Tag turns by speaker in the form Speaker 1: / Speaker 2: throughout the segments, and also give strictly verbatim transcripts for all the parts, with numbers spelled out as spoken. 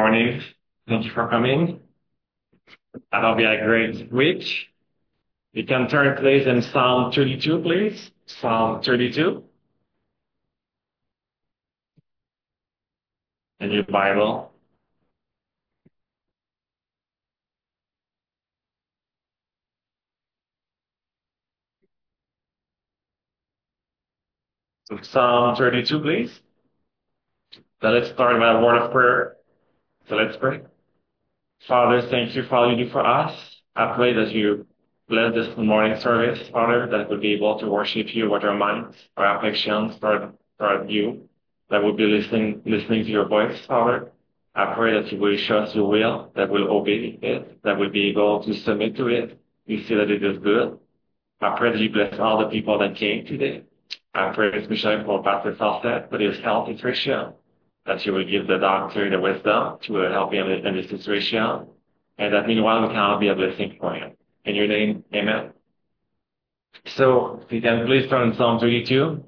Speaker 1: morning. Thank you for coming. I hope you had a great week. You can turn, please, in Psalm thirty-two, please. Psalm thirty-two in your Bible. So Psalm thirty-two, please. So let's start with a word of prayer. So let's pray. Father, thank you for all you do for us. I pray that you bless this morning service, Father, that we'll be able to worship you with our minds, our affections toward, toward you, that we'll be listening, listening to your voice, Father. I pray that you will show us your will, that we'll obey it, that we'll be able to submit to it. We see that it is good. I pray that you bless all the people that came today. I pray especially for Pastor Falstad, for his health situation, that you will give the doctor the wisdom to help him in this situation, and that meanwhile we can all be a blessing for him. In your name, amen. So, if you can please turn to Psalm thirty-two.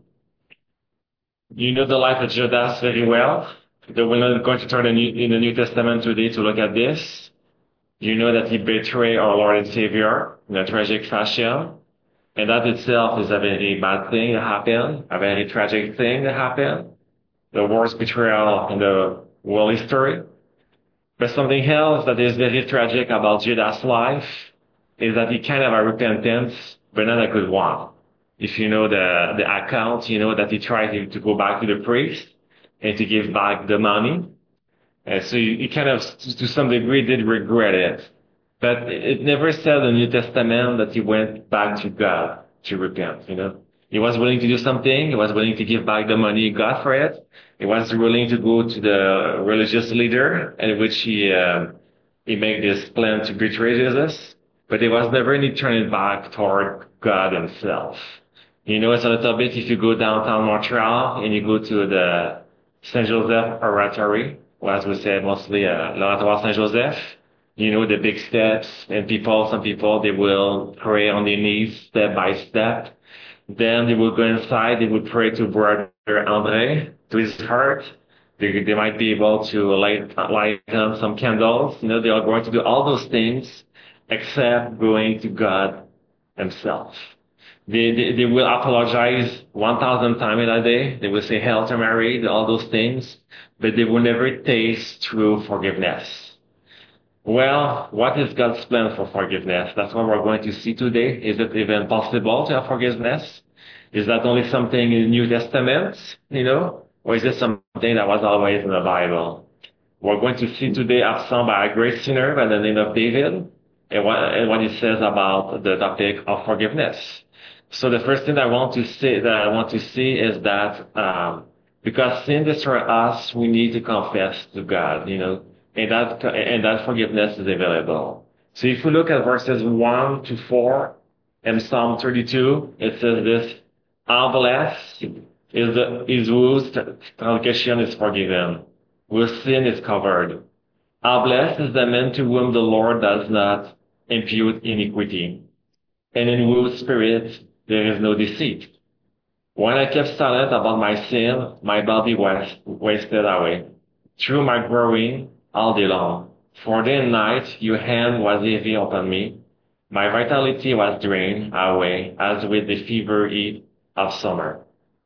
Speaker 1: You know the life of Judas very well. Though we're not going to turn in the New Testament today to look at this. You know that he betrayed our Lord and Savior in a tragic fashion. And that itself is a very bad thing that happened, a very tragic thing that happened. The worst betrayal in the world history. But something else that is very tragic about Judas' life is that he kind of a repentance, but not a good one. If you know the, the account, you know that he tried to, to go back to the priest and to give back the money. And so he, he kind of, to some degree, did regret it. But it never said in the New Testament that he went back to God to repent, you know. He was willing to do something. He was willing to give back the money he got for it. He was willing to go to the religious leader in which he, uh, he made this plan to betray Jesus. But he was never any turning back toward God himself. You know, it's a little bit if you go downtown Montreal and you go to the Saint Joseph Oratory, or as we say mostly, uh, l'Oratoire Saint Joseph. You know, the big steps, and people, some people, they will pray on their knees step by step. Then they will go inside, they will pray to Brother André, to his heart. They, they might be able to light, light on some candles. You know, they are going to do all those things except going to God himself. They, they, they will apologize one thousand times in a day. They will say Hail to Mary, all those things, but they will never taste true forgiveness. Well, what is God's plan for forgiveness? That's what we're going to see today. Is it even possible to have forgiveness? Is that only something in the New Testament, you know? Or is it something that was always in the Bible? We're going to see today a psalm by a great sinner by the name of David, and what, and what he says about the topic of forgiveness. So the first thing I want to say, that I want to see is that, um, because sin destroys us, we need to confess to God, you know? And that, and that forgiveness is available. So if we look at verses one to four in Psalm thirty-two, it says this, how blessed is the, is whose transgression is forgiven, whose sin is covered. How blessed is the man to whom the Lord does not impute iniquity, and in whose spirit there is no deceit. When I kept silent about my sin, my body was wasted away. Through my growing, all day long. For day and night your hand was heavy upon me. My vitality was drained away as with the fever heat of summer.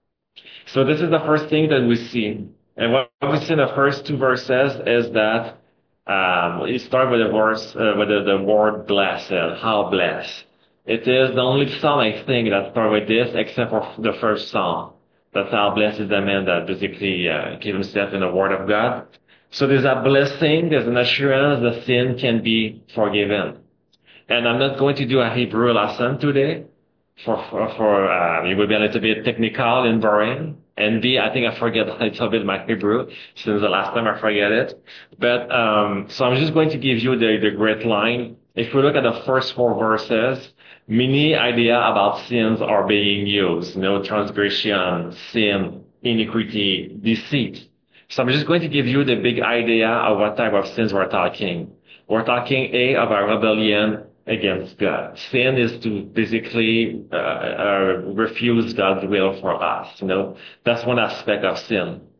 Speaker 1: So this is the first thing that we see. And what we see in the first two verses is that um, it starts with the verse uh, with the, the word blessed, how blessed. It is the only psalm I think that starts with this, except for the first psalm. That's how blessed is the man that basically uh, gave himself in the word of God. So there's a blessing, there's an assurance that sin can be forgiven. And I'm not going to do a Hebrew lesson today, for, for, for uh, it will be a little bit technical and boring. And B, I think I forget a little bit my Hebrew since the last time I forget it. But, um, so I'm just going to give you the, the great line. If we look at the first four verses, many idea about sins are being used. You know, transgression, sin, iniquity, deceit. So I'm just going to give you the big idea of what type of sins we're talking. We're talking A, of a rebellion against God. Sin is to basically uh, uh, refuse God's will for us. You know, that's one aspect of sin.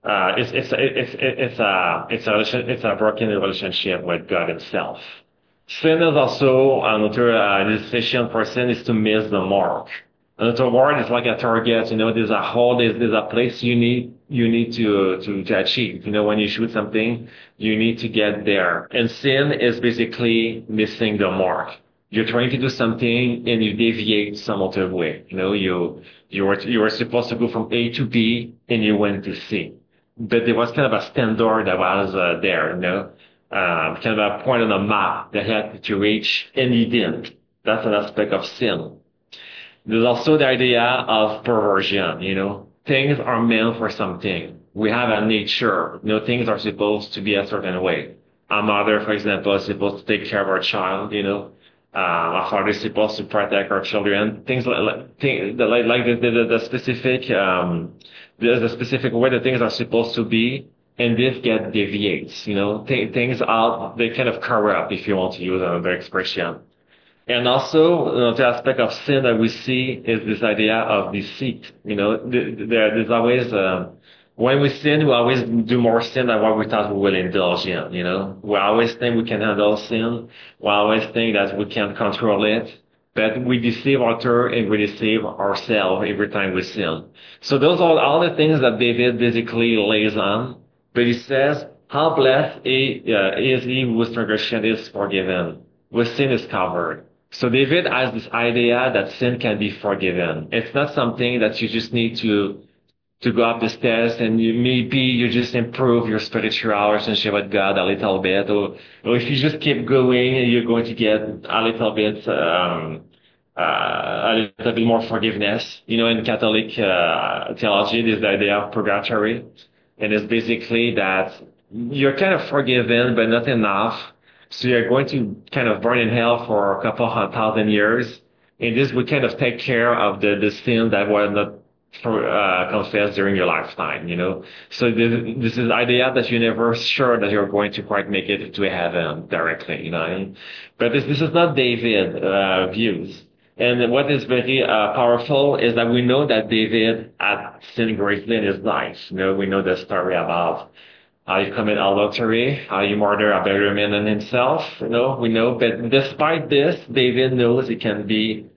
Speaker 1: Uh, it's it's it's it's a it's a relation- it's a broken relationship with God Himself. Sin is also another uh, decision for sin is to miss the mark. Another word is like a target. You know, there's a hole, there's, there's a place you need you need to, to to achieve. You know, when you shoot something, you need to get there. And sin is basically missing the mark. You're trying to do something and you deviate some other way. You know, you you were you were supposed to go from A to B and you went to C, but there was kind of a standard that was uh, there. You know, um, kind of a point on the map that had to reach, and you didn't. That's an aspect of sin. There's also the idea of perversion, you know. Things are meant for something. We have a nature. You know, things are supposed to be a certain way. A mother, for example, is supposed to take care of her child, you know. Uh, a father is supposed to protect our children. Things like, like, thing, the, like, like the, the, the specific, um, the, the specific way that things are supposed to be, and this get deviates, you know. Th- things are, they kind of corrupt, if you want to use another expression. And also, uh, the aspect of sin that we see is this idea of deceit. You know, th- there, there's always, uh, when we sin, we always do more sin than what we thought we will indulge in. You know, we always think we can handle sin. We always think that we can control it. But we deceive our and we deceive ourselves every time we sin. So those are all the things that David basically lays on. But he says, how blessed he, uh, is he whose transgression is forgiven, whose sin is covered. So David has this idea that sin can be forgiven. It's not something that you just need to to go up the stairs and you, maybe you just improve your spiritual relationship with God a little bit, or, or if you just keep going, you're going to get a little bit um, uh, a little bit more forgiveness. You know, in Catholic uh, theology, there's the idea of purgatory, and it's basically that you're kind of forgiven, but not enough. So you're going to kind of burn in hell for a couple of thousand years. And this would kind of take care of the, the sin that were not for, uh, confessed during your lifetime, you know. So this, this is the idea that you're never sure that you're going to quite make it to heaven directly, you know. But this, this is not David uh, views. And what is very uh, powerful is that we know that David had sinned greatly in his life. You know, we know the story about how he commit adultery, how he murdered a better man than himself. You know, we know. But despite this, David knows he can be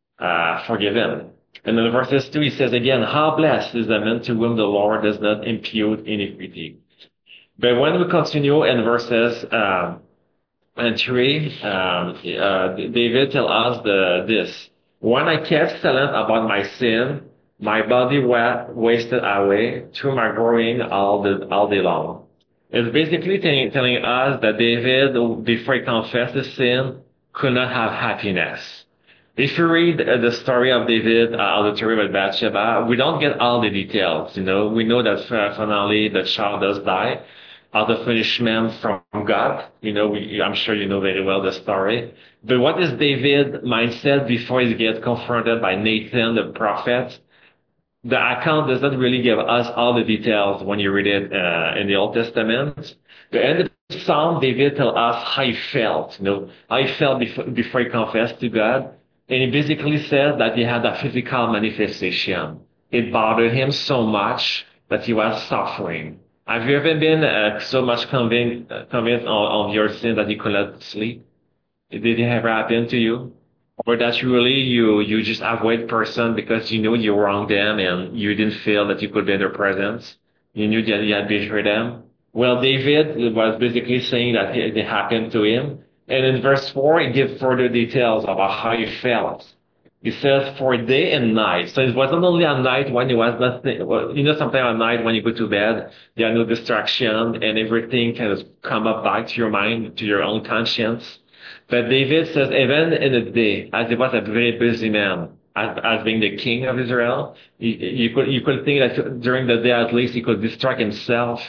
Speaker 1: uh, forgiven. And in verses two, he says again, how blessed is the man to whom the Lord does not impute iniquity. But when we continue in verses um, and three, um, uh, David tells us the, this. When I kept silent about my sin, my body wa- wasted away through my growing all, the, all day long. It's basically t- telling us that David, before he confessed his sin, could not have happiness. If you read uh, the story of David, uh, adultery with Bathsheba, we don't get all the details. You know, we know that uh, finally the child does die out of punishment from God. You know, we, I'm sure you know very well the story. But what is David's mindset before he gets confronted by Nathan, the prophet? The account doesn't really give us all the details when you read it uh, in the Old Testament. The end of the Psalm, David tells us how he felt, you know, how he felt before, before he confessed to God. And he basically said that he had a physical manifestation. It bothered him so much that he was suffering. Have you ever been uh, so much convinced, uh, convinced on, on your sin that you could not sleep? Did it ever happen to you? Or that really you you just avoid person because you knew you wronged them and you didn't feel that you could be in their presence. You knew that you had betrayed them. Well, David was basically saying that it, it happened to him. And in verse four, he gives further details about how he felt. He says for day and night. So it wasn't only a night when he was not, well, you know, sometimes at night when you go to bed, there are no distraction and everything kind of come up back to your mind, to your own conscience. But David says, even in the day, as he was a very busy man, as, as being the king of Israel, you, you could you could think that during the day at least he could distract himself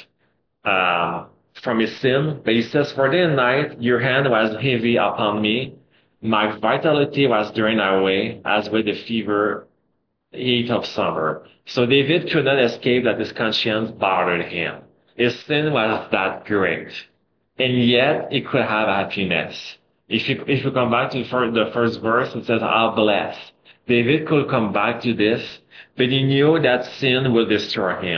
Speaker 1: uh, from his sin. But he says, for day and night, your hand was heavy upon me. My vitality was drained away, as with the fever heat of summer. So David could not escape that his conscience bothered him. His sin was that great. And yet he could have happiness. If you, if you come back to the first verse, it says, how blessed. David could come back to this, but he knew that sin will destroy him.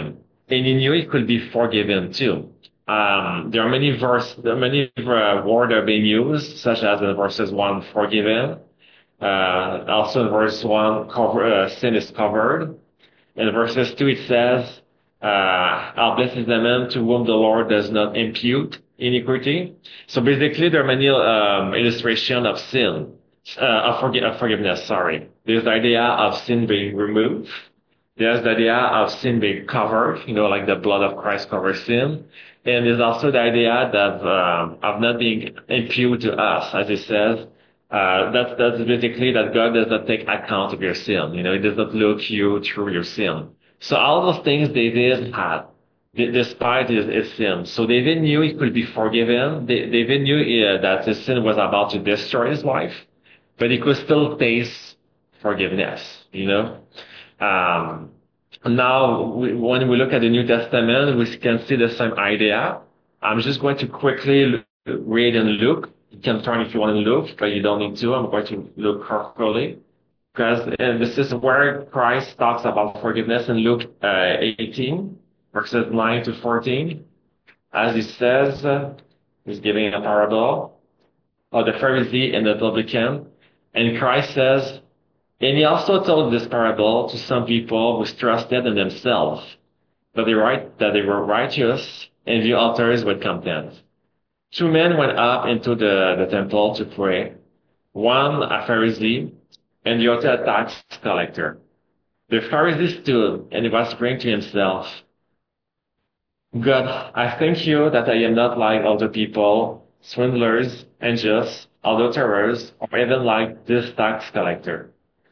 Speaker 1: and he knew he could be forgiven too. Um, there are many verse, there are many uh, words that are being used, such as in verses one, forgiven. Uh, also in verse one, cover, uh, sin is covered. In verses two, it says, uh, how blessed is the man to whom the Lord does not impute iniquity. So basically, there are many um, illustrations of sin, uh, of, forgi- of forgiveness, sorry. There's the idea of sin being removed. There's the idea of sin being covered, you know, like the blood of Christ covers sin. And there's also the idea that um, of not being imputed to us, as it says. Uh, that's that's basically that God does not take account of your sin. You know, He does not look you through your sin. So all those things David had, d- despite his, his sin. So David knew he could be forgiven. Da- David knew uh, that his sin was about to destroy his life, but he could still taste forgiveness. You know. Um, now, we, when we look at the New Testament, we can see the same idea. I'm just going to quickly l- read in Luke. You can turn if you want to look, but you don't need to. I'm going to look carefully. Because and this is where Christ talks about forgiveness in Luke uh, eighteen, verses nine to fourteen. As he says, uh, he's giving a parable of the Pharisee and the publican. And Christ says, and he also told this parable to some people who trusted in themselves that they, right, that they were righteous and the altars with content. Two men went up into the, the temple to pray, one a Pharisee and the other a tax collector. The Pharisee stood and he was praying to himself, God, I thank you that I am not like other people, swindlers, unjust, adulterers, or even like this tax collector.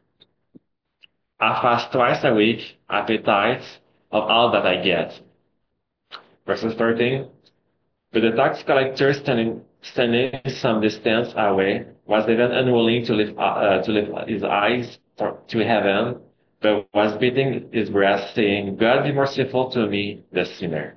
Speaker 1: I fast twice a week. I pay tithes of all that I get. Verses thirteen. But the tax collector standing, standing some distance away was even unwilling to lift, uh, to lift his eyes for, to heaven, but was beating his breast, saying, God be merciful to me, the sinner.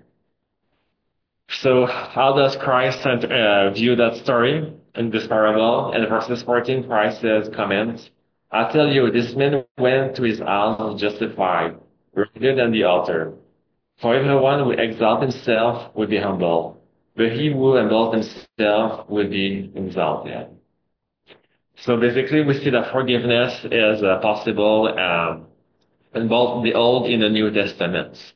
Speaker 1: So how does Christ uh, view that story in this parable? In verses fourteen, Christ says, comment, I tell you, this man went to his house justified, rather than the altar. For everyone who exalts himself will be humbled, but he who humbles himself will be exalted. So basically, we see that forgiveness is uh, possible um, in both the Old and the New Testaments.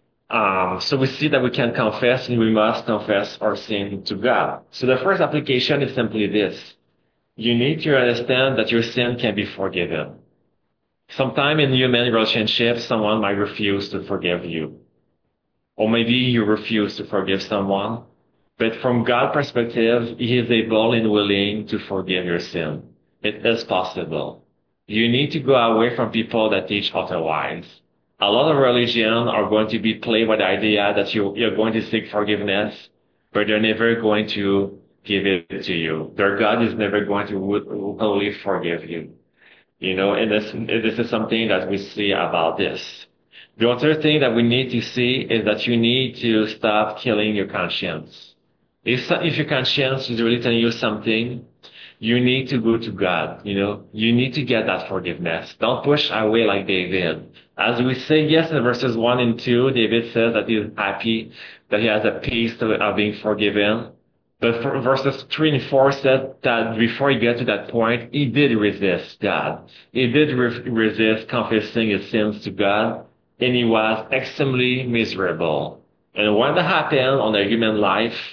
Speaker 1: Um, so we see that we can confess and we must confess our sin to God. So the first application is simply this. You need to understand that your sin can be forgiven. Sometime in human relationships, someone might refuse to forgive you. Or maybe you refuse to forgive someone. But from God's perspective, He is able and willing to forgive your sin. It is possible. You need to go away from people that teach otherwise. A lot of religions are going to be played with the idea that you, you're going to seek forgiveness, but they're never going to give it to you. Their God is never going to wholly forgive you. You know, and this, this is something that we see about this. The other thing that we need to see is that you need to stop killing your conscience. If, if your conscience is really telling you something, you need to go to God, you know. You need to get that forgiveness. Don't push away like David. As we say, yes, in verses one and two, David says that he's happy, that he has a peace of being forgiven. But for verses three and four said that before he got to that point, he did resist God. He did re- resist confessing his sins to God, and he was extremely miserable. And when that happened on a human life,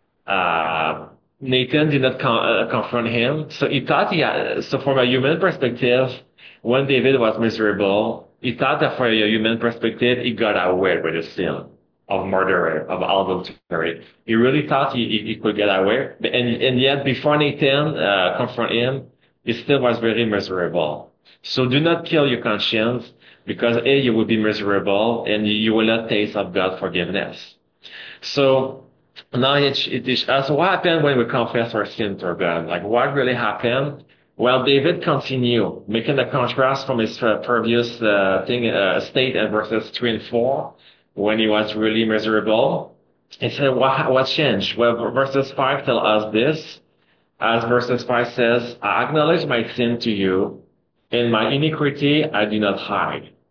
Speaker 1: uh, Nathan did not con- uh, confront him. So he thought he had, so from a human perspective, when David was miserable, he thought that from a human perspective, he got away with his sin of murder, of adultery. He really thought he, he, he could get away. And, and yet before Nathan, uh, confront him, he still was very miserable. So do not kill your conscience because A, you will be miserable and you will not taste of God's forgiveness. So, now it, it is us. What happened when we confess our sin to God? Like what really happened? Well, David continued, making a contrast from his uh, previous uh, thing, uh, state in verses three and four, when he was really miserable. He said, what, what changed? Well, verses five tell us this. As verses five says, I acknowledge my sin to you, and my iniquity I do not hide.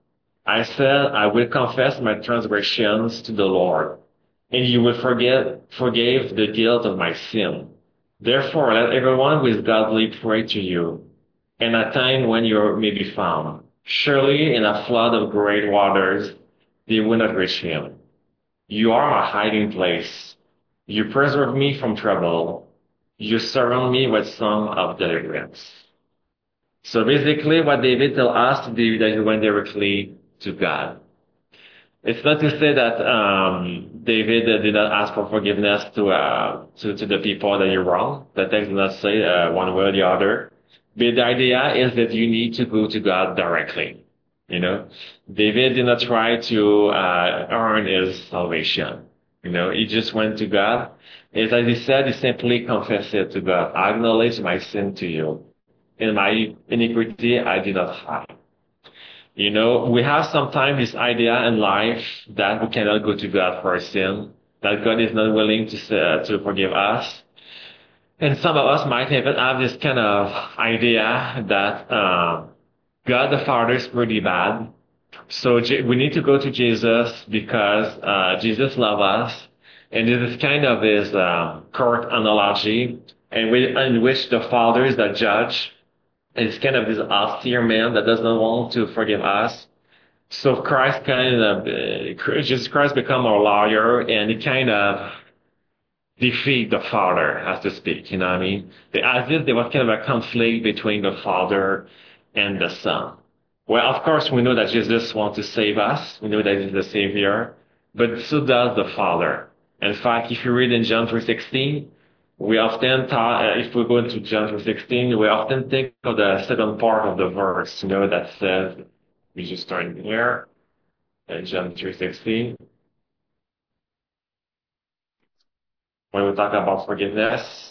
Speaker 1: I said, I will confess my transgressions to the Lord, and you will forget, forgive the guilt of my sin. Therefore, let everyone who is godly pray to you, and a time when you may be found. Surely in a flood of great waters, they will not reach him. You are my hiding place. You preserve me from trouble. You surround me with song of deliverance. So basically, what David tells us to do that he went directly to God. It's not to say that um, David uh, did not ask for forgiveness to, uh, to to the people that you wrong. The text does not say uh, one way or the other. But the idea is that you need to go to God directly. You know, David did not try to uh, earn his salvation. You know, he just went to God. As he said, he simply confessed it to God. I acknowledge my sin to you. In my iniquity, I did not hide. You know, we have sometimes this idea in life that we cannot go to God for our sin, that God is not willing to uh, to forgive us. And some of us might even have this kind of idea that uh, God the Father is pretty bad. So Je- we need to go to Jesus because uh, Jesus loves us. And this is kind of his uh, court analogy, and we, in which the Father is the judge. It's kind of this austere man that does not want to forgive us. So Christ kind of, uh, Jesus Christ become our lawyer, and he kind of defeat the Father, as to speak. You know what I mean? As if there was kind of a conflict between the Father and the Son. Well, of course, we know that Jesus wants to save us. We know that he's the Savior, but so does the Father. In fact, if you read in John three sixteen, we often talk, uh, if we go into John three sixteen, we often think of the second part of the verse, you know, that says, we just start here, in John three sixteen, when we talk about forgiveness.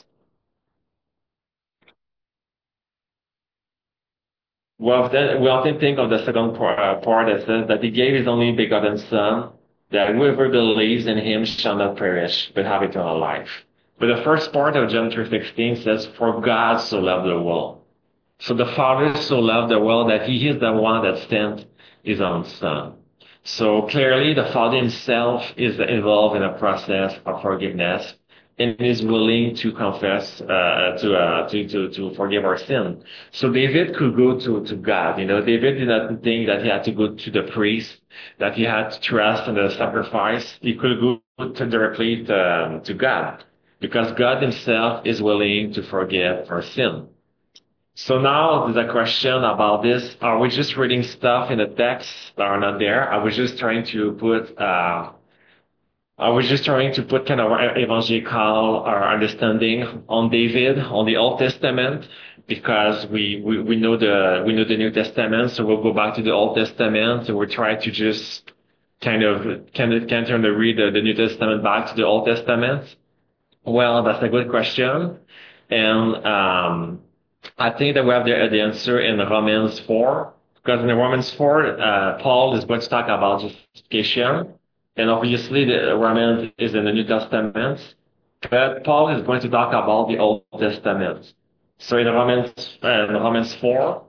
Speaker 1: We often, we often think of the second part, uh, part that says that he gave his only begotten Son, that whoever believes in him shall not perish, but have eternal life. But the first part of John three sixteen says, for God so loved the world. So the Father so loved the world that he is the one that sent his own Son. So clearly the Father himself is involved in a process of forgiveness and is willing to confess, uh, to, uh, to, to, to forgive our sin. So David could go to, to God. You know, David did not think that he had to go to the priest, that he had to trust in the sacrifice. He could go to directly to, to God because God himself is willing to forgive our sin. So now there's a question about this. Are we just reading stuff in the text that are not there? Are we just trying to put, uh, are we just trying to put kind of our evangelical our understanding on David, on the Old Testament? Because we, we, we know the, we know the New Testament, so we'll go back to the Old Testament, and we'll try to just kind of, kind of, kind of read the, the New Testament back to the Old Testament. Well, that's a good question. And, um, I think that we have the, the answer in Romans four, because in Romans four, uh, Paul is going to talk about justification, and obviously the Romans is in the New Testament, but Paul is going to talk about the Old Testament. So in Romans, uh, in Romans four,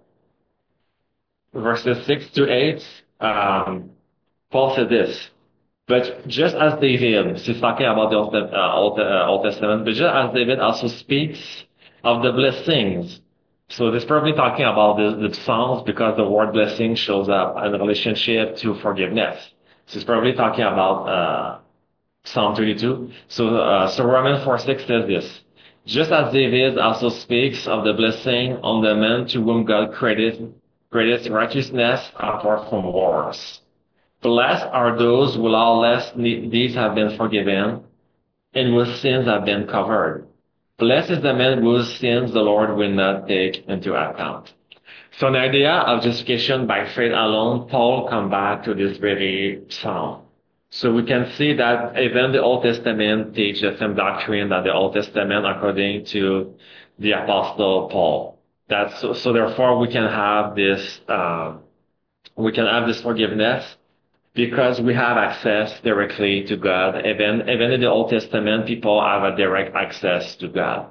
Speaker 1: verses six to eight, um, Paul said this. But just as David, she's talking about the Old, uh, Old, uh, Old Testament, but just as David also speaks of the blessings. So this probably talking about the, the Psalms because the word blessing shows up in relationship to forgiveness. So it's probably talking about uh, Psalm thirty-two. So, uh, so Romans four six says this. Just as David also speaks of the blessing on the man to whom God credit, credits righteousness apart from wars. Blessed are those whose lawless deeds have been forgiven and whose sins have been covered. Blessed is the man whose sins the Lord will not take into account. So an idea of justification by faith alone, Paul come back to this very psalm. So we can see that even the Old Testament teach the same doctrine that the Old Testament according to the Apostle Paul. That's so, so therefore we can have this, uh, we can have this forgiveness because we have access directly to God. Even, even in the Old Testament, people have a direct access to God.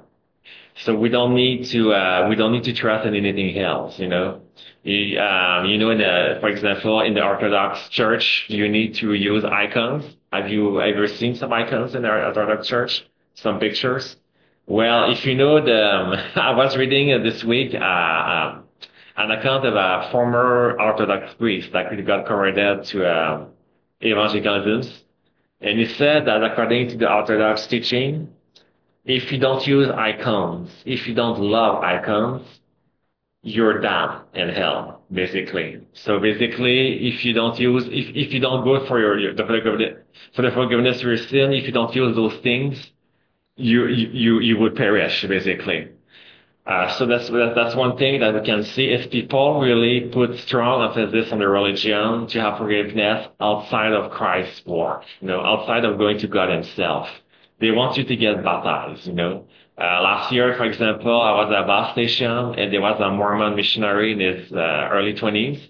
Speaker 1: So we don't need to uh, we don't need to trust in anything else, you know. You, um, you know, in the, for example, in the Orthodox Church, you need to use icons. Have you ever seen some icons in the Orthodox Church? Some pictures? Well, if you know the, um, I was reading uh, this week uh, um, an account of a former Orthodox priest that got converted to um, evangelicalism, and he said that according to the Orthodox teaching, if you don't use icons, if you don't love icons, you're damned in hell, basically. So basically, if you don't use, if, if you don't go for your, your the forgiveness, for the forgiveness of your sin, if you don't use those things, you you you would perish, basically. Uh, so that's that's one thing that we can see. If people really put strong emphasis on the religion to have forgiveness outside of Christ's work, you know, outside of going to God Himself, they want you to get baptized. You know, uh, last year, for example, I was at a bus station and there was a Mormon missionary in his uh, early twenties,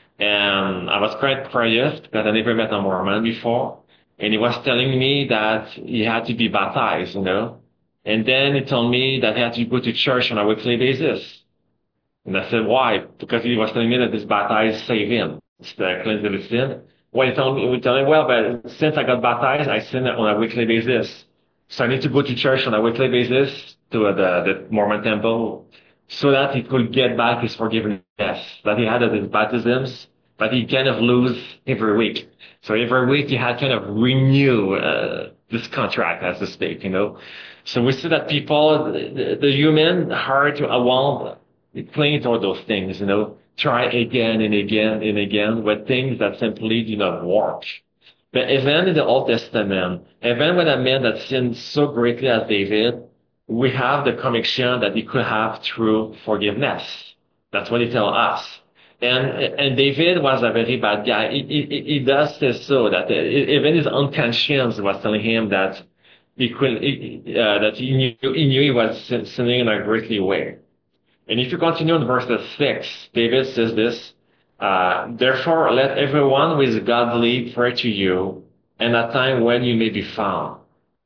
Speaker 1: and I was quite curious because I never met a Mormon before, and he was telling me that he had to be baptized. You know. And then he told me that he had to go to church on a weekly basis. And I said, why? Because he was telling me that this baptized saved him. It's the cleansing of his sin. Well, he told me, he told me, well, but since I got baptized, I sin on a weekly basis. So I need to go to church on a weekly basis to uh, the, the Mormon temple so that he could get back his forgiveness that he had at his baptisms, but he kind of lose every week. So every week he had kind of renew uh, this contract, as to speak, you know. So we see that people, the, the human heart, uh, want cling to those things, you know, try again and again and again with things that simply do not work. But even in the Old Testament, even when a man that sinned so greatly as David, we have the conviction that he could have true forgiveness. That's what he tells us. And and David was a very bad guy. He, he, he does say so that even his own conscience was telling him that he could, uh, that he knew, he knew he was sinning in a greatly way. And if you continue in verse six, David says this, uh, therefore let everyone who is godly pray to you, and a time when you may be found.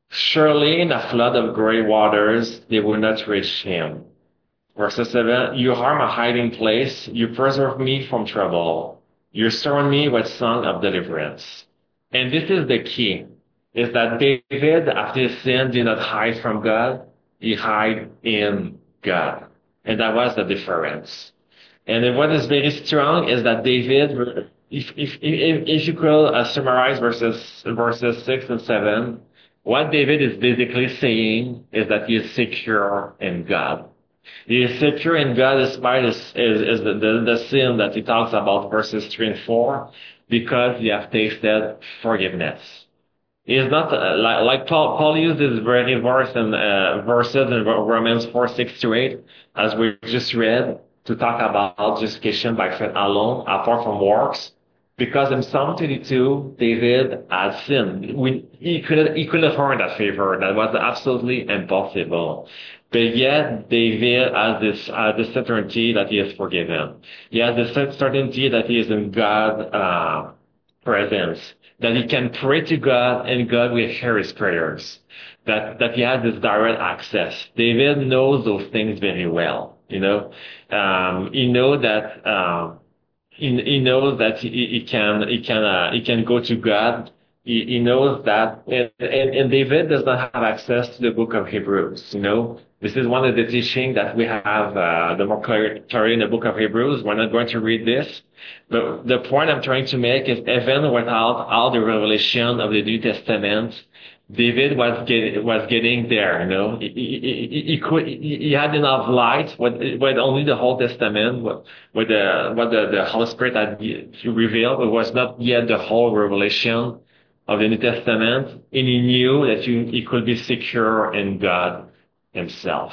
Speaker 1: Surely in a flood of great waters they will not reach him. Verse seven, you are my hiding place, you preserve me from trouble, you surround me with song of deliverance. And this is the key, is that David, after his sin, did not hide from God, he hid in God. And that was the difference. And then what is very strong is that David, if if if, if you could uh, summarize verses verses six and seven, what David is basically saying is that he is secure in God. He is secure in God despite his, is, is the, the, the sin that he talks about verses three and four, because he have tasted forgiveness. He is not uh, like, like Paul, Paul uses very verse and uh, verses in Romans four, six to eight, as we just read, to talk about justification by faith alone, apart from works. Because in Psalm twenty-two, David had sinned. We, he couldn't, he couldn't earn that favor. That was absolutely impossible. But yet, David has this, uh, this certainty that he is forgiven. He has this certainty that he is in God's, uh, presence. That he can pray to God and God will hear his prayers. That, that he has this direct access. David knows those things very well, you know. Um, he knows that, um, he, he knows that he, he can, he can, uh, he can go to God. He, he knows that, and, and, and David does not have access to the book of Hebrews, you know. This is one of the teaching that we have, uh, the more clarity in the book of Hebrews. We're not going to read this. But the point I'm trying to make is even without all the revelation of the New Testament, David was get, was getting there, you know. He, he, he, he could, he had enough light with, with only the Old Testament, with, with the, what the, the Holy Spirit had revealed. It was not yet the whole revelation of the New Testament. And he knew that you, he could be secure in God himself.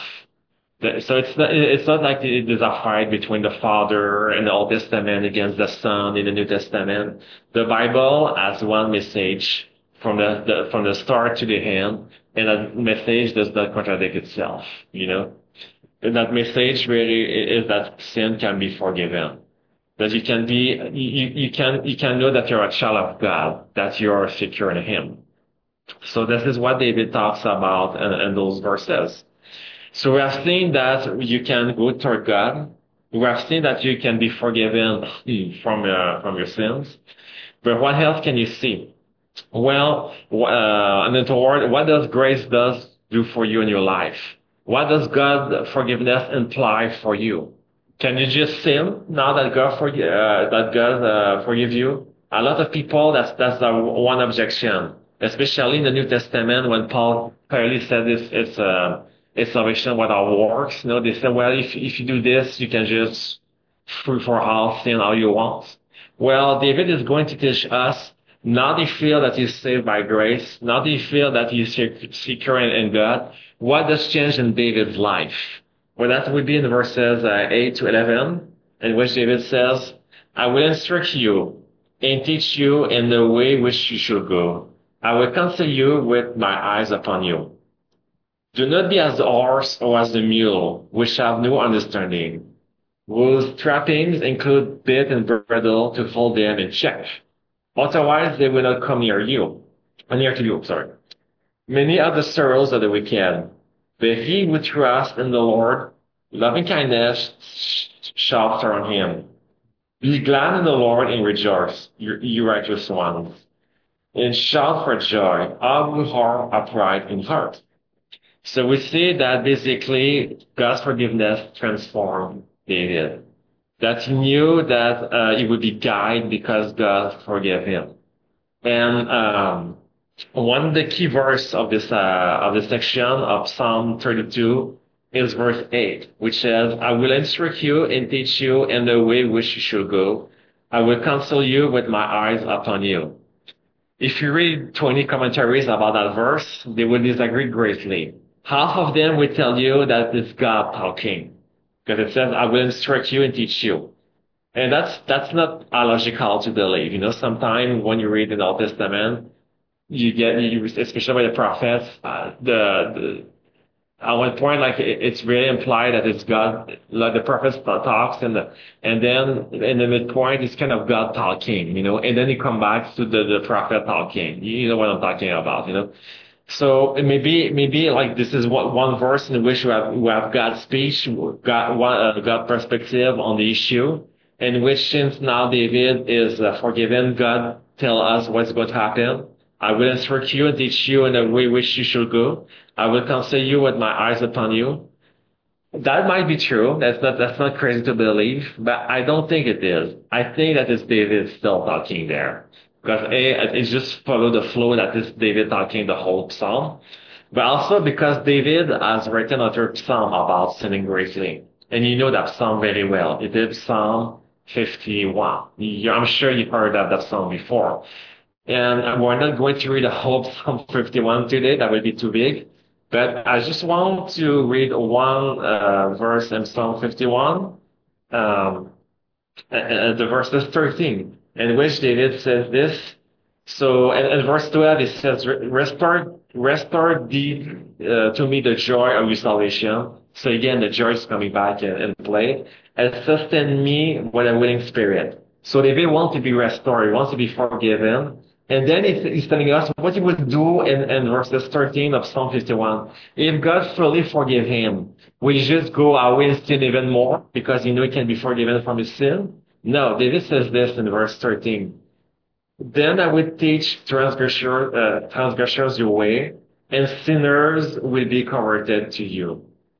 Speaker 1: So it's not, it's not like there's a fight between the Father and the Old Testament against the Son in the New Testament. The Bible has one message from the, the from the start to the end, and that message does not contradict itself, you know. And that message really is that sin can be forgiven. That you can be, you, you can, you can know that you're a child of God, that you're secure in Him. So this is what David talks about in, in those verses. So we have seen that you can go toward God. We have seen that you can be forgiven from uh, from your sins. But what else can you see? Well, uh, and then toward what does grace does do for you in your life? What does God forgiveness imply for you? Can you just sin now that God for, uh, that God uh, forgive you? A lot of people, that's that's the one objection, especially in the New Testament when Paul clearly said it's it's uh, it's salvation without works. You know, they say, well, if if you do this, you can just free for all sin all you want. Well, David is going to teach us. Now they feel that he's saved by grace. Now they feel that he's secure in God. What does change in David's life? Well, that would be in verses uh, eight to eleven, in which David says, I will instruct you and teach you in the way which you should go. I will counsel you with my eyes upon you. Do not be as the horse or as the mule, which have no understanding, whose trappings include bit and bridle to hold them in check. Otherwise, they will not come near you, or near to you, sorry. Many are the sorrows of the wicked, but he who trusts in the Lord, loving kindness shall surround him. Be glad in the Lord and rejoice, you, you righteous ones, and shout for joy, all who are upright in heart. So we see that basically God's forgiveness transformed David. That he knew that uh, he would be guided because God forgave him. And um, one of the key verse of this uh, of this section of Psalm thirty-two is verse eight, which says, I will instruct you and teach you in the way which you should go. I will counsel you with my eyes upon you. If you read twenty commentaries about that verse, they will disagree greatly. Half of them will tell you that it's God talking, because it says, I will instruct you and teach you. And that's that's not illogical to believe. You know, sometimes when you read the Old Testament, you get, you, especially by the prophets, uh, the, the at one point, like it, it's really implied that it's God, like the prophet talks, and the, and then in the midpoint, it's kind of God talking, you know, and then you come back to the, the prophet talking. You know what I'm talking about, you know. So maybe maybe like this is one, one verse in which we have we have God's speech, God one uh, God perspective on the issue, in which since now David is uh, forgiven, God tell us what's going to happen. I will instruct you and teach you in the way which you should go. I will counsel you with my eyes upon you. That might be true. That's not that's not crazy to believe, but I don't think it is. I think that it's David still talking there. Because A, it's just follow the flow that is David talking the whole psalm. But also because David has written another psalm about sinning greatly. And you know that psalm very well. It is Psalm fifty-one. I'm sure you've heard of that psalm before. And we're not going to read the whole Psalm fifty-one today. That would be too big. But I just want to read one uh, verse in Psalm fifty-one. Um, uh, the verse is thirteen, in which David says this. So, in, in verse twelve, it says, restore, restore thee, uh, to me the joy of your salvation. So again, the joy is coming back in, in play. And sustain me with a willing spirit. So David wants to be restored. He wants to be forgiven. And then he's, he's telling us what he would do in, in verses thirteen of Psalm fifty-one. If God fully forgive him, will he just go away and sin even more because he knew he can be forgiven from his sin? No, David says this in verse thirteen. Then I will teach transgressors, uh, transgressors your way, and sinners will be converted to you.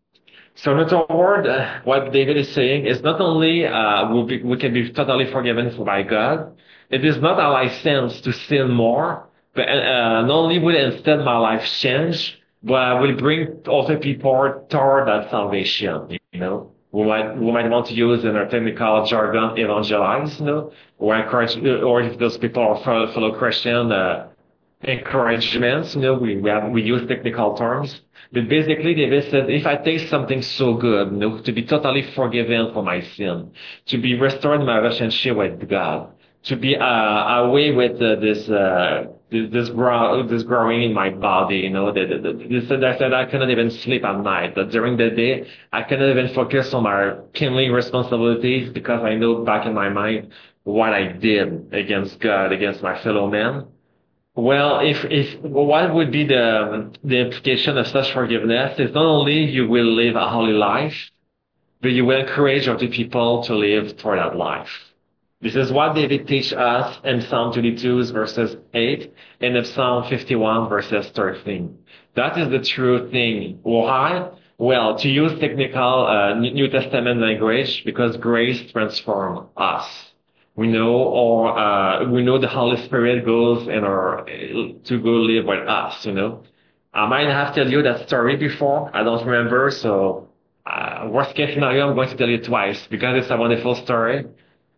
Speaker 1: So in other words, uh, what David is saying is not only uh, we'll be, we can be totally forgiven by God, it is not our license to sin more, but uh, not only will instead my life change, but I will bring other people toward that salvation, you know. We might, we might want to use in our technical jargon, evangelize, you know, or encourage, or if those people are fellow, fellow Christian, uh, encouragements, you know, we, we have, we use technical terms. But basically, David said, if I take something so good, you know, to be totally forgiven for my sin, to be restored in my relationship with God, to be uh, away with uh, this uh, this grow this growing in my body, you know, that this that, that I cannot even sleep at night. That during the day I cannot even focus on my kingly responsibilities because I know back in my mind what I did against God, against my fellow men. Well, if if what would be the the implication of such forgiveness is not only you will live a holy life, but you will encourage other people to live for that life. This is what David teaches us in Psalm twenty-two verses eight and in Psalm fifty-one verses thirteen. That is the true thing. Why? Well, to use technical uh, New Testament language, because grace transforms us. We know, or uh, we know the Holy Spirit goes and our to go live with us. You know, I might have told you that story before. I don't remember, so uh, worst case scenario, I'm going to tell you twice because it's a wonderful story.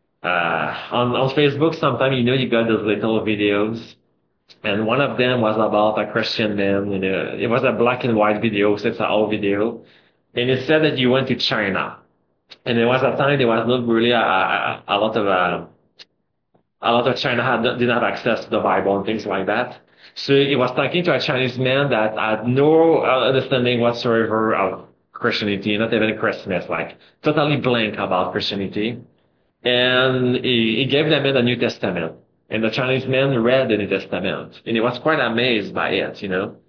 Speaker 1: Uh, on on Facebook, sometimes you know you got those little videos, and one of them was about a Christian man. You know, it was a black and white video, so it's an old video, and it said that you went to China, and there was a time there was not really a, a, a lot of uh, a lot of China had didn't have access to the Bible and things like that. So he was talking to a Chinese man that had no uh, understanding whatsoever of Christianity, not even Christmas, like totally blank about Christianity. And he, he gave them the New Testament. And the Chinese man read the New Testament. And he was quite amazed by it, you know.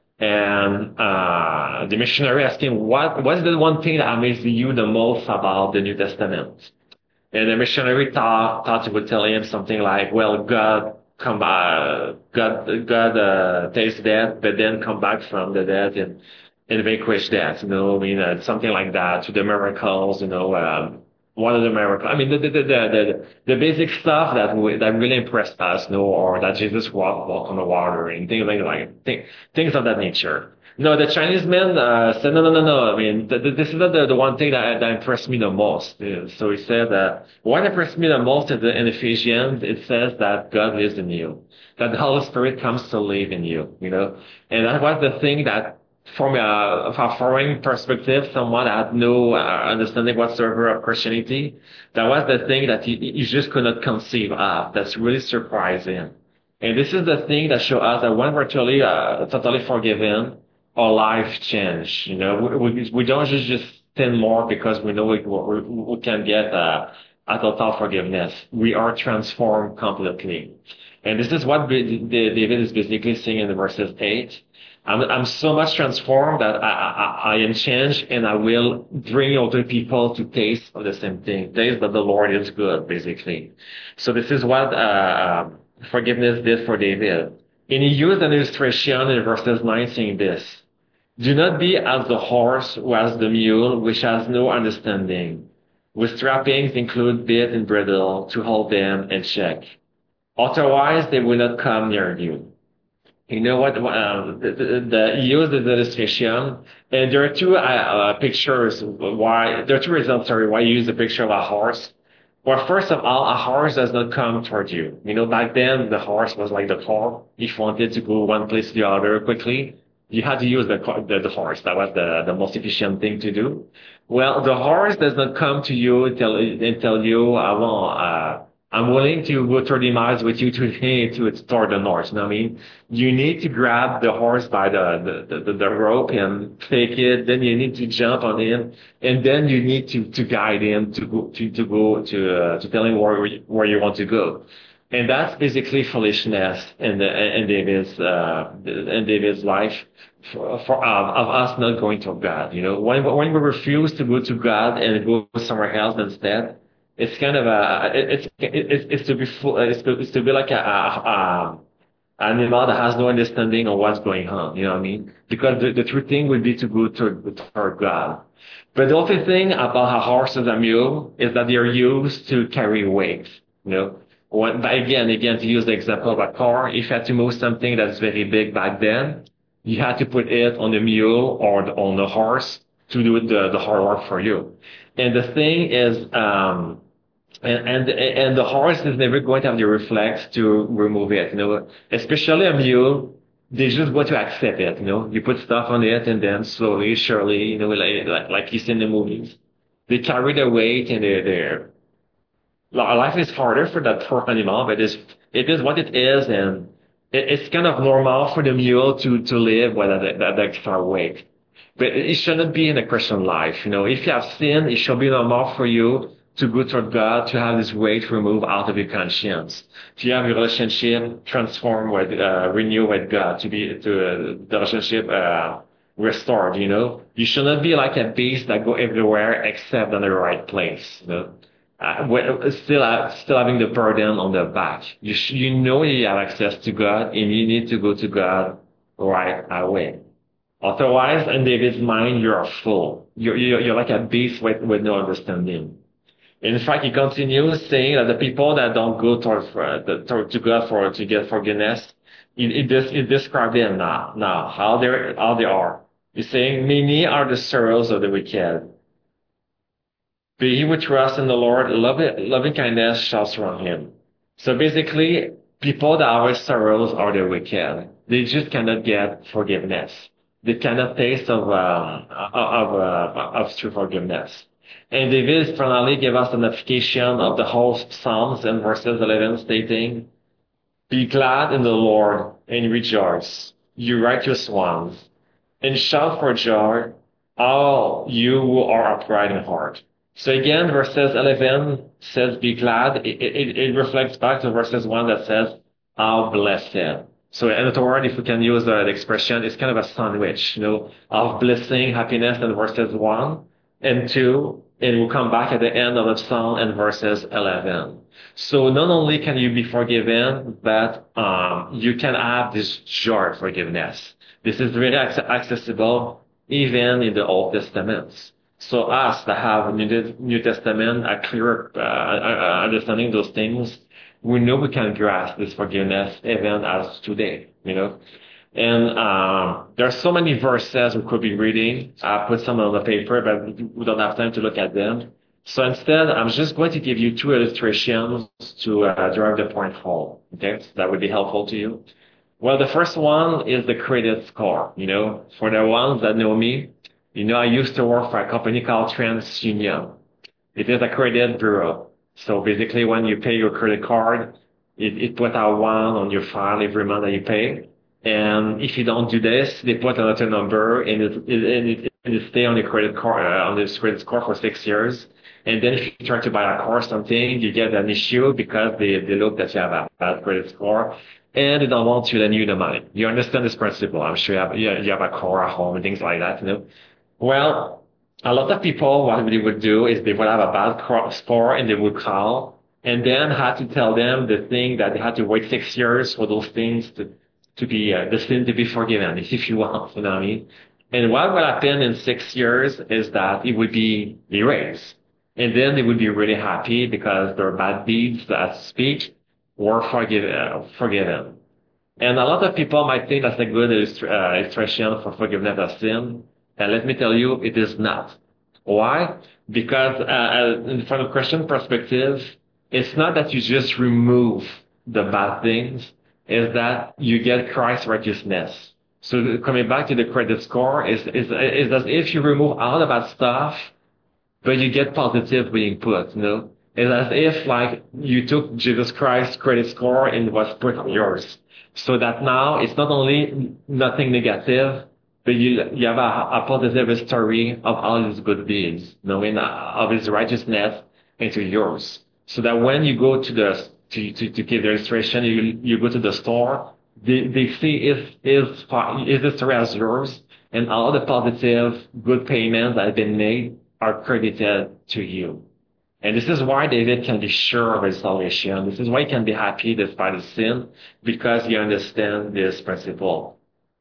Speaker 1: And uh, the missionary asked him, what what's the one thing that amazed you the most about the New Testament? And the missionary thought, thought he would tell him something like, well, God come uh, God God uh, takes death, but then come back from the dead and and vanquish death. You know, I mean, uh, something like that. To the miracles, you know, um, one of the miracles. I mean, the the the the, the basic stuff that we, that really impressed us, you know, or that Jesus walked walk on the water and things like like things things of that nature. No, the Chinese man uh, said, no, no, no, no. I mean, th- th- this is not the, the one thing that, that impressed me the most. Uh, So he said, uh, what impressed me the most is the, in Ephesians, it says that God lives in you, that the Holy Spirit comes to live in you, you know. And that was the thing that, from a, from a foreign perspective, someone that had no uh, understanding whatsoever of Christianity, that was the thing that you, you just could not conceive of. That's really surprising. And this is the thing that shows us that when we're totally, uh, totally forgiven, our life change. You know, we, we, we don't just, just sin more because we know we, we, we can get uh, a total forgiveness. We are transformed completely. And this is what David is basically saying in verses eight. I'm, I'm so much transformed that I, I, I am changed and I will bring other people to taste of the same thing. Taste that the Lord is good, basically. So this is what uh, forgiveness did for David. And he used an illustration in verses nine saying this. Do not be as the horse or as the mule, which has no understanding, whose trappings include bit and bridle to hold them in check. Otherwise, they will not come near you. You know what? Um, the, the, the he used the illustration, and there are two uh, uh, pictures. Why there are two results? Sorry, why you use the picture of a horse? Well, first of all, a horse does not come toward you. You know, back then the horse was like the car. If you wanted to go one place to the other quickly, you had to use the the, the horse. That was the the most efficient thing to do. Well, the horse does not come to you and tell and tell you, I want. Uh, I'm willing to go thirty miles with you today to toward the north. You know what I mean? You need to grab the horse by the, the, the, the rope and take it. Then you need to jump on him. And then you need to, to guide him to go, to, to go, to, uh, to tell him where, where you want to go. And that's basically foolishness in the, in David's, uh, in David's life for, for, uh, of us not going to God. You know, when, when we refuse to go to God and go somewhere else instead, it's kind of a, it's, it's, it's to be full, it's to, it's to be like a, a, a animal that has no understanding of what's going on. You know what I mean? Because the, the true thing would be to go to, toward God. But the other thing about a horse and a mule is that they are used to carry weight. You know, when, but again, again, to use the example of a car, if you had to move something that's very big back then, you had to put it on the mule or the, on the horse to do the, the hard work for you. And the thing is, um, and, and and the horse is never going to have the reflex to remove it, you know. Especially a mule, they just want to accept it, you know. You put stuff on it and then slowly, surely, you know, like like, like you see in the movies, they carry the weight and they're there. Life is harder for that poor animal, but it's, it is what it is, and it, it's kind of normal for the mule to to live with that, that extra weight. But it shouldn't be in a Christian life, you know. If you have sin, it should be normal for you to go toward God, to have this weight removed out of your conscience, to have your relationship transformed with, uh, renewed with God, to be, to, uh, the relationship, uh, restored, you know? You should not be like a beast that go everywhere except in the right place, you know? Uh, well, still, uh, still having the burden on the back. You sh- you know you have access to God and you need to go to God right away. Otherwise, in David's mind, you're a fool. You're, you're, you're like a beast with, with no understanding. In fact, he continues saying that the people that don't go toward, uh, the, toward to God for to get forgiveness, it, it, des- it describes them now, now how they how they are. He's saying, many are the sorrows of the wicked. But he who trusts in the Lord, loving, loving kindness shall surround him. So basically, people that have sorrows are the wicked. They just cannot get forgiveness. They cannot taste of um, of uh, of true forgiveness. And David finally gave us a notification of the whole Psalms in verses eleven, stating, "Be glad in the Lord and rejoice, you righteous ones, and shout for joy, all you who are upright in heart." So again, verses eleven says, "Be glad." It, it, it reflects back to verses one that says, "How blessed." So in other words, if we can use uh, the expression, it's kind of a sandwich, you know, of blessing, happiness in verses one and two, and we'll come back at the end of the psalm in verses eleven. So not only can you be forgiven, but um, you can have this joy of forgiveness. This is very accessible even in the Old Testament. So us that have New, New Testament, a clearer uh, uh, understanding those things, we know we can grasp this forgiveness even as today, you know. And um, there are so many verses we could be reading. I put some on the paper, but we don't have time to look at them. So instead, I'm just going to give you two illustrations to uh, drive the point home. Okay, so that would be helpful to you. Well, the first one is the credit score. You know, for the ones that know me, you know, I used to work for a company called TransUnion. It is a credit bureau. So basically, when you pay your credit card, it, it put a one on your file every month that you pay. And if you don't do this, they put another number and it, it, and it, and it stay on your credit card, uh, on this credit score for six years. And then if you try to buy a car or something, you get an issue because they, they look that you have a bad credit score and they don't want to lend you the money. You understand this principle. I'm sure you have, you you have a car, a home, and things like that, you know. Well, a lot of people, what they would do is they would have a bad score and they would call and then had to tell them the thing that they had to wait six years for those things to, to be, uh, the sin to be forgiven, if you want, you know what I mean? And what would happen in six years is that it would be erased. And then they would be really happy because their bad deeds, that speak, were forgiven, uh, forgiven. And a lot of people might think that's a good illustra- uh, illustration for forgiveness of sin. And let me tell you, it is not. Why? Because uh, from a Christian perspective, it's not that you just remove the bad things, it's that you get Christ's righteousness. So coming back to the credit score, is is is as if you remove all the bad stuff, but you get positive being put, you know? It's as if like you took Jesus Christ's credit score and was put on yours. So that now it's not only nothing negative, but you you have a, a positive story of all his good deeds, knowing of his righteousness into yours. So that when you go to the to to, to give the illustration, you you go to the store, they they see is is is the story as yours, and all the positive good payments that have been made are credited to you. And this is why David can be sure of his salvation. This is why he can be happy despite his sin, because he understands this principle.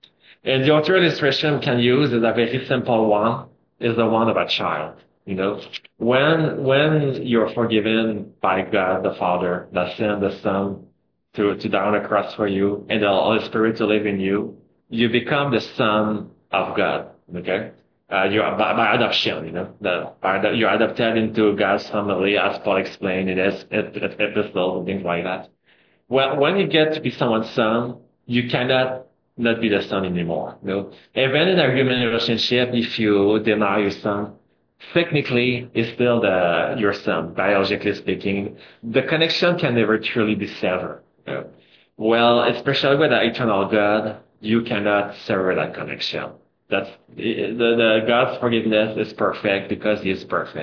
Speaker 1: And the other illustration we can use is a very simple one, is the one of a child. You know, when when you're forgiven by God the Father, that sent the Son to, to die on the cross for you, and the Holy Spirit to live in you, you become the son of God. Okay? Uh, you're by, by adoption, you know, the, by the, you're adopted into God's family, as Paul explained in his epistle and things like that. Well, when you get to be someone's son, you cannot not be the son anymore. You know? Even in a human relationship, if you deny your son, technically it's still the your son, biologically speaking. The connection can never truly be severed. You know? Well, especially with the eternal God, you cannot sever that connection. That's the, the God's forgiveness is perfect because He is perfect.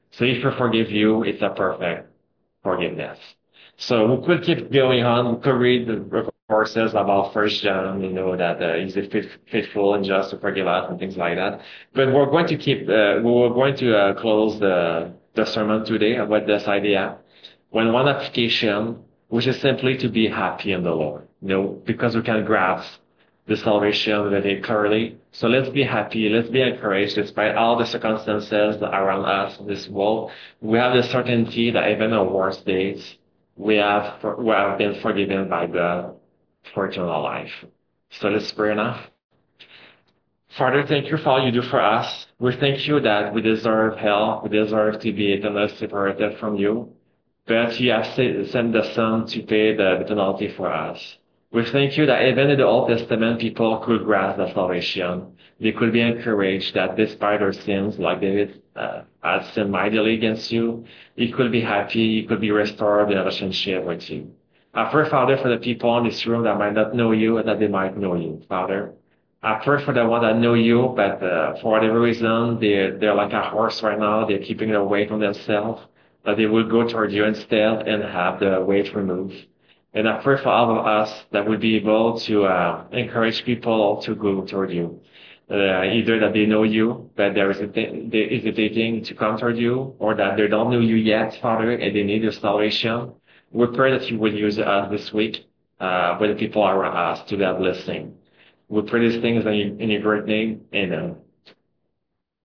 Speaker 1: So if we forgive you, it's a perfect forgiveness. So we could keep going on. We could read the verses about First John, you know, that uh, is it faithful and just to forgive us and things like that. But we're going to keep, uh, we're going to uh, close the the sermon today with this idea. When one application, which is simply to be happy in the Lord, you know, because we can grasp the salvation very clearly. So let's be happy. Let's be encouraged despite all the circumstances around us in this world. We have the certainty that even on worst days, we have, we have been forgiven by God for eternal life. So let's pray now. Father, thank you for all you do for us. We thank you that we deserve hell. We deserve to be eternally separated from you. But you have sent the Son to pay the penalty for us. We thank you that even in the Old Testament, people could grasp the salvation. They could be encouraged that despite their sins, like David uh, had sinned mightily against you, he could be happy, he could be restored in a relationship with you. I pray, Father, for the people in this room that might not know you and that they might know you, Father. I pray for the one that know you, but uh, for whatever reason, they're, they're like a horse right now. They're keeping their weight on themselves, that they will go toward you instead and have the weight removed. And I pray for all of us that would be able to uh, encourage people to go toward you. Uh, either that they know you, but they're hesitating to come toward you, or that they don't know you yet, Father, and they need your salvation. We pray that you will use us this week uh, with the people around us to that blessing. We pray these things in your, in your great name. Amen.